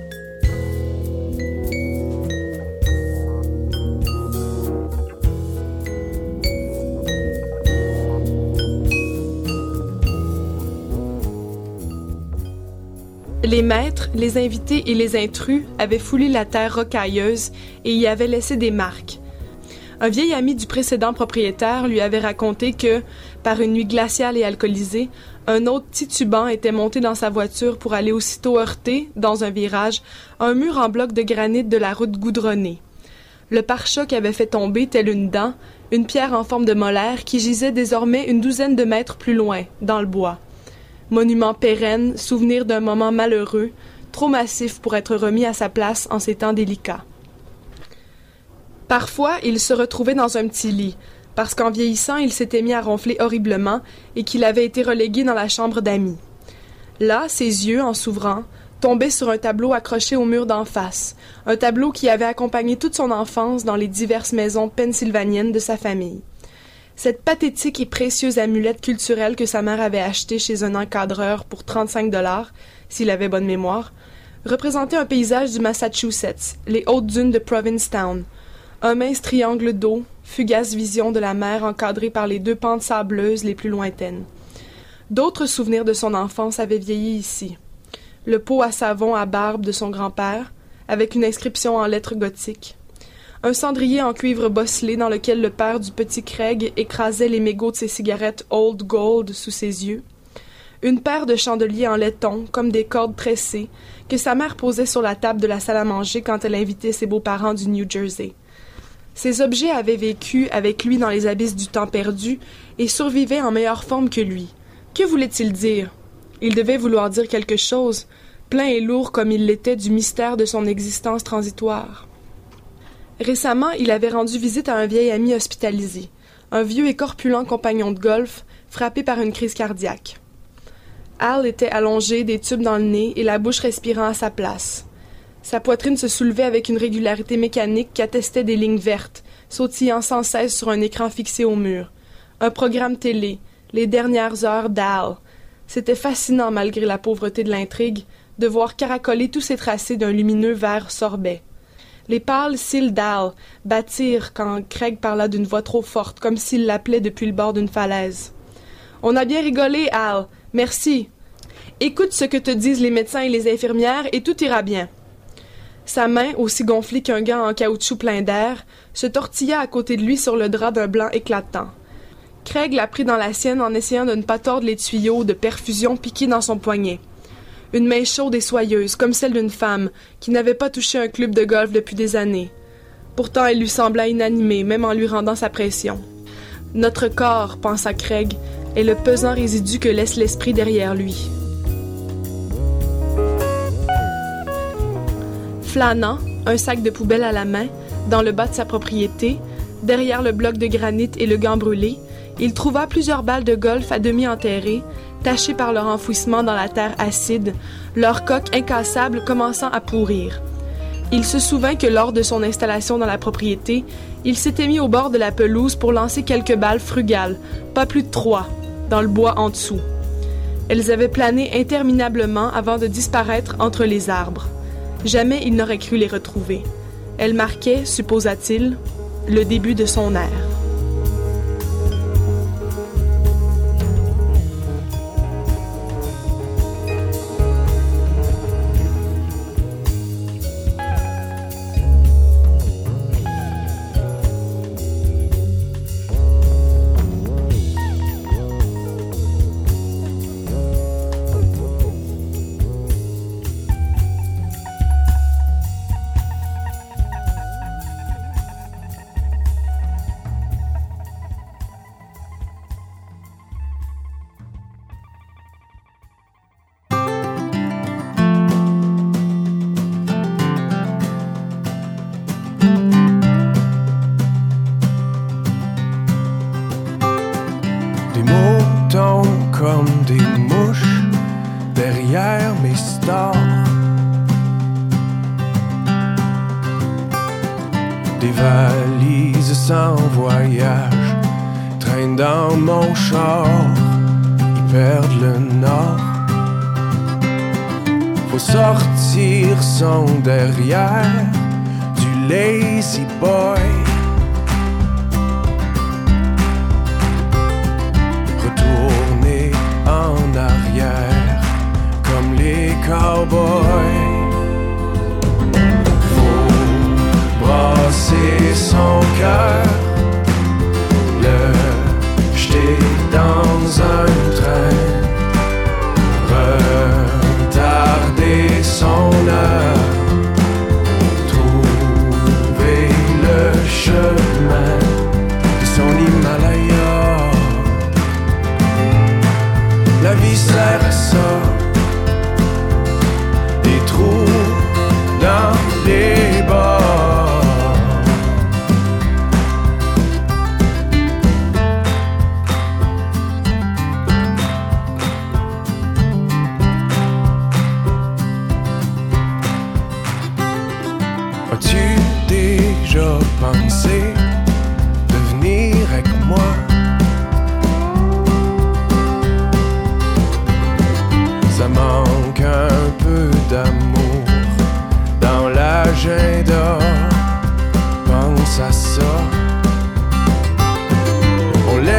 Les maîtres, les invités et les intrus avaient foulé la terre rocailleuse et y avaient laissé des marques. Un vieil ami du précédent propriétaire lui avait raconté que, par une nuit glaciale et alcoolisée, un autre titubant était monté dans sa voiture pour aller aussitôt heurter, dans un virage, un mur en bloc de granit de la route goudronnée. Le pare-choc avait fait tomber, telle une dent, une pierre en forme de molaire qui gisait désormais une douzaine de mètres plus loin, dans le bois. Monument pérenne, souvenir d'un moment malheureux, trop massif pour être remis à sa place en ces temps délicats. Parfois, il se retrouvait dans un petit lit, parce qu'en vieillissant, il s'était mis à ronfler horriblement et qu'il avait été relégué dans la chambre d'amis. Là, ses yeux, en s'ouvrant, tombaient sur un tableau accroché au mur d'en face, un tableau qui avait accompagné toute son enfance dans les diverses maisons pennsylvaniennes de sa famille. Cette pathétique et précieuse amulette culturelle que sa mère avait achetée chez un encadreur pour trente-cinq dollars, s'il avait bonne mémoire, représentait un paysage du Massachusetts, les hautes dunes de Provincetown, un mince triangle d'eau, fugace vision de la mer encadrée par les deux pentes sableuses les plus lointaines. D'autres souvenirs de son enfance avaient vieilli ici. Le pot à savon à barbe de son grand-père, avec une inscription en lettres gothiques. Un cendrier en cuivre bosselé dans lequel le père du petit Craig écrasait les mégots de ses cigarettes Old Gold sous ses yeux. Une paire de chandeliers en laiton, comme des cordes tressées, que sa mère posait sur la table de la salle à manger quand elle invitait ses beaux-parents du New Jersey. Ces objets avaient vécu avec lui dans les abysses du temps perdu et survivaient en meilleure forme que lui. Que voulait-il dire? Il devait vouloir dire quelque chose, plein et lourd comme il l'était du mystère de son existence transitoire. Récemment, il avait rendu visite à un vieil ami hospitalisé, un vieux et corpulent compagnon de golf, frappé par une crise cardiaque. Al était allongé, des tubes dans le nez et la bouche respirant à sa place. Sa poitrine se soulevait avec une régularité mécanique qui attestait des lignes vertes, sautillant sans cesse sur un écran fixé au mur. Un programme télé, les dernières heures d'Al. C'était fascinant, malgré la pauvreté de l'intrigue, de voir caracoler tous ces tracés d'un lumineux vert sorbet. Les pâles cils d'Al battirent quand Craig parla d'une voix trop forte, comme s'il l'appelait depuis le bord d'une falaise. « On a bien rigolé, Al. Merci. Écoute ce que te disent les médecins et les infirmières et tout ira bien. » Sa main, aussi gonflée qu'un gant en caoutchouc plein d'air, se tortilla à côté de lui sur le drap d'un blanc éclatant. Craig la prit dans la sienne en essayant de ne pas tordre les tuyaux de perfusion piqués dans son poignet. Une main chaude et soyeuse, comme celle d'une femme, qui n'avait pas touché un club de golf depuis des années. Pourtant, elle lui sembla inanimée, même en lui rendant sa pression. « Notre corps, pensa Craig, est le pesant résidu que laisse l'esprit derrière lui. » Flânant, un sac de poubelle à la main, dans le bas de sa propriété, derrière le bloc de granit et le gant brûlé, il trouva plusieurs balles de golf à demi enterrées, tachées par leur enfouissement dans la terre acide, leur coque incassable commençant à pourrir. Il se souvint que lors de son installation dans la propriété, il s'était mis au bord de la pelouse pour lancer quelques balles frugales, pas plus de trois, dans le bois en dessous. Elles avaient plané interminablement avant de disparaître entre les arbres. Jamais il n'aurait cru les retrouver. Elles marquaient, supposa-t-il, le début de son ère. Comme des mouches derrière mes stars. Des valises sans voyage traînent dans mon char. Ils perdent le nord. Faut sortir son derrière du lazy boy. En arrière, comme les cowboys. Faut brasser son cœur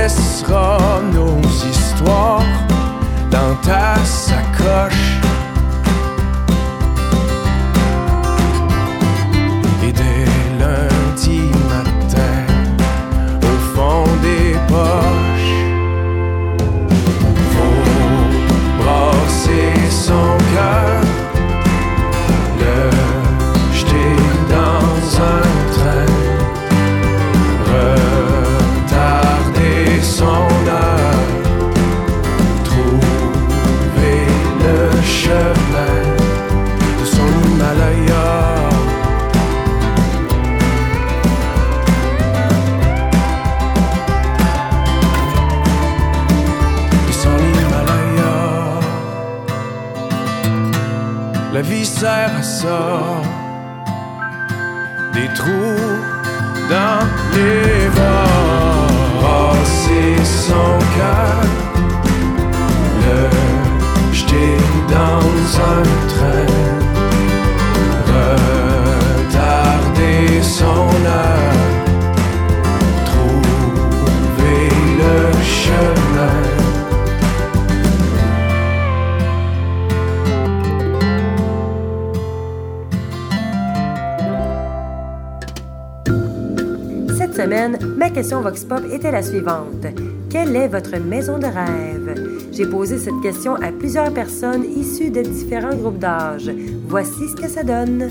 laissera nos histoires dans ta sacoche. Et dès lundi matin, au fond des poches, faut brasser son cœur, le jeter dans un train, retarder son heure, trouver le chemin de son Himalaya. De son Himalaya. La vie sert à ça, des trous dans les bras, brasser son cœur, le jeter dans un train, retarder son heure, trouver le chemin. Cette semaine, ma question Vox Pop était la suivante. Quelle est votre maison de rêve? J'ai posé cette question à plusieurs personnes issues de différents groupes d'âge. Voici ce que ça donne.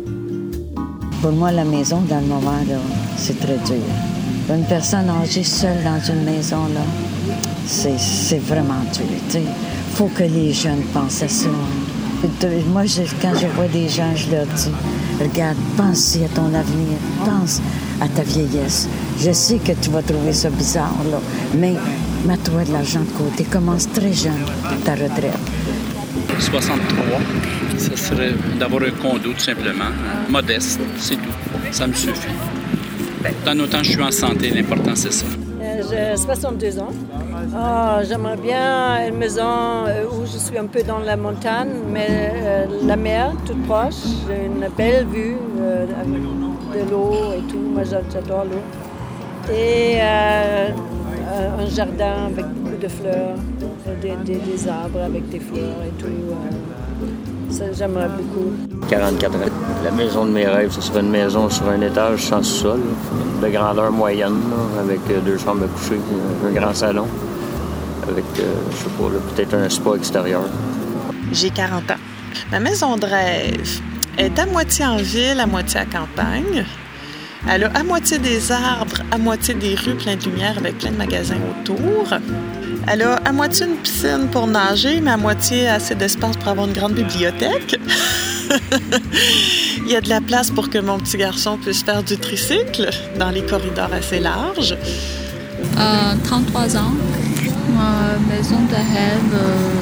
Pour moi, la maison, dans le moment, là, c'est très dur. Une personne âgée seule dans une maison, là, c'est, c'est vraiment dur. Il faut que les jeunes pensent à ça. Moi, je, quand je vois des gens, je leur dis, regarde, pense à ton avenir, pense à ta vieillesse. Je sais que tu vas trouver ça bizarre, là, mais mets-toi de l'argent de côté. Commence très jeune ta retraite. soixante-trois, ce serait d'avoir un condo, tout simplement. Modeste, c'est tout. Ça me suffit. Tant autant je suis en santé, l'important, c'est ça. Euh, j'ai soixante-deux ans. Oh, j'aimerais bien une maison où je suis un peu dans la montagne, mais euh, la mer, toute proche. J'ai une belle vue euh, de l'eau et tout. Moi, j'adore l'eau. Et euh, un jardin avec beaucoup de fleurs, des, des, des arbres avec des fleurs et tout. Euh, ça, j'aimerais beaucoup. quarante-quatre ans. La maison de mes rêves, ce serait une maison sur un étage sans sous-sol, de grandeur moyenne, là, avec deux chambres à coucher, un grand salon, avec, euh, je sais pas, là, peut-être un spa extérieur. J'ai quarante ans. Ma maison de rêve est à moitié en ville, à moitié à campagne. Elle a à moitié des arbres, à moitié des rues pleines de lumière avec plein de magasins autour. Elle a à moitié une piscine pour nager, mais à moitié assez d'espace pour avoir une grande bibliothèque. Il y a de la place pour que mon petit garçon puisse faire du tricycle dans les corridors assez larges. Euh, trente-trois ans. Ma maison de rêve,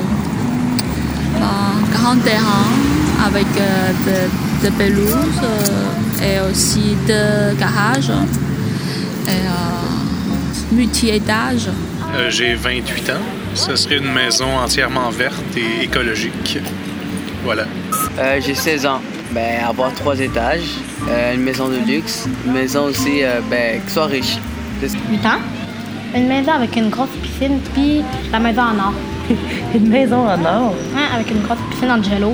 euh, un grand terrain avec euh, de, de pelouse euh, et aussi de garages et euh, multi-étages. Euh, j'ai vingt-huit ans. Ce serait une maison entièrement verte et écologique. Voilà. Euh, j'ai seize ans. Ben, avoir trois étages, euh, une maison de luxe, une maison aussi euh, ben, qui soit riche. huit ans. Une maison avec une grosse piscine, puis la maison en or. Une maison en or? Ouais, avec une grosse piscine en jello.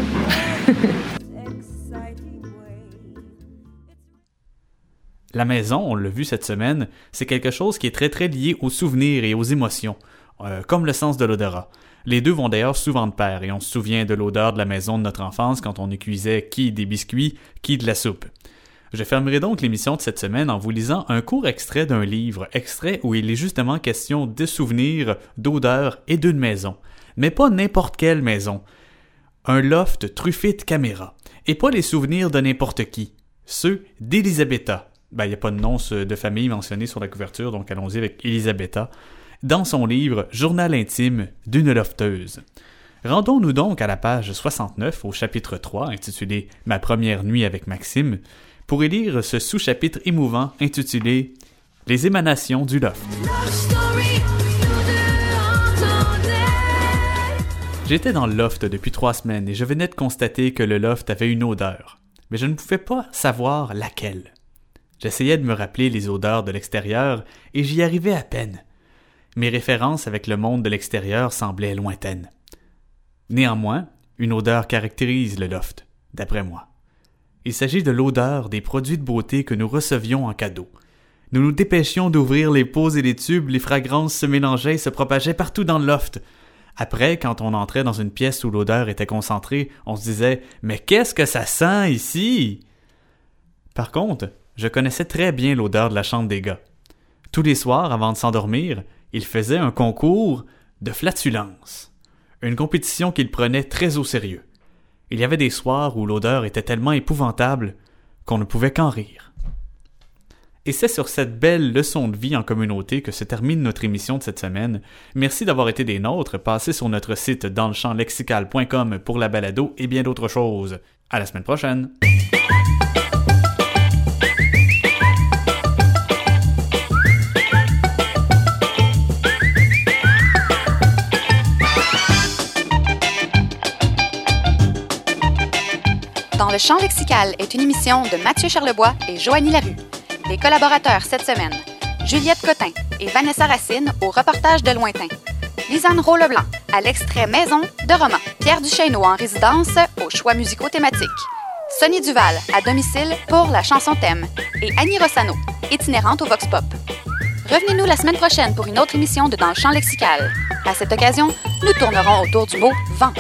La maison, on l'a vu cette semaine, c'est quelque chose qui est très très lié aux souvenirs et aux émotions, euh, comme le sens de l'odorat. Les deux vont d'ailleurs souvent de pair et on se souvient de l'odeur de la maison de notre enfance quand on y cuisait qui des biscuits, qui de la soupe. Je fermerai donc l'émission de cette semaine en vous lisant un court extrait d'un livre, extrait où il est justement question de souvenirs, d'odeurs et d'une maison. Mais pas n'importe quelle maison. Un loft truffé de caméras. Et pas les souvenirs de n'importe qui. Ceux d'Elisabetta. Ben, il n'y a pas de nom de famille mentionné sur la couverture, donc allons-y avec Elisabetta. Dans son livre « Journal intime d'une lofteuse ». Rendons-nous donc à la page soixante-neuf, au chapitre trois, intitulé « Ma première nuit avec Maxime », pour y lire ce sous-chapitre émouvant intitulé « Les émanations du loft ». J'étais dans le loft depuis trois semaines et je venais de constater que le loft avait une odeur, mais je ne pouvais pas savoir laquelle. J'essayais de me rappeler les odeurs de l'extérieur et j'y arrivais à peine. Mes références avec le monde de l'extérieur semblaient lointaines. Néanmoins, une odeur caractérise le loft, d'après moi. Il s'agit de l'odeur des produits de beauté que nous recevions en cadeau. Nous nous dépêchions d'ouvrir les pots et les tubes, les fragrances se mélangeaient et se propageaient partout dans le loft. Après, quand on entrait dans une pièce où l'odeur était concentrée, on se disait « Mais qu'est-ce que ça sent ici? » Par contre, je connaissais très bien l'odeur de la chambre des gars. Tous les soirs, avant de s'endormir, ils faisaient un concours de flatulence. Une compétition qu'ils prenaient très au sérieux. Il y avait des soirs où l'odeur était tellement épouvantable qu'on ne pouvait qu'en rire. Et c'est sur cette belle leçon de vie en communauté que se termine notre émission de cette semaine. Merci d'avoir été des nôtres. Passez sur notre site dans le champ lexical point com pour la balado et bien d'autres choses. À la semaine prochaine! Dans le champ lexical est une émission de Mathieu Charlebois et Joanie Larue. Les collaborateurs cette semaine, Juliette Cotin et Vanessa Racine au reportage de Lointain. Lisanne Rowe-Leblanc à l'extrait maison de roman. Pierre Duchesneau en résidence aux choix musicaux thématiques. Sonny Duval à domicile pour la chanson thème. Et Annie Rossano, itinérante au Vox Pop. Revenez-nous la semaine prochaine pour une autre émission de Dans le champ lexical. À cette occasion, nous tournerons autour du mot « vent ».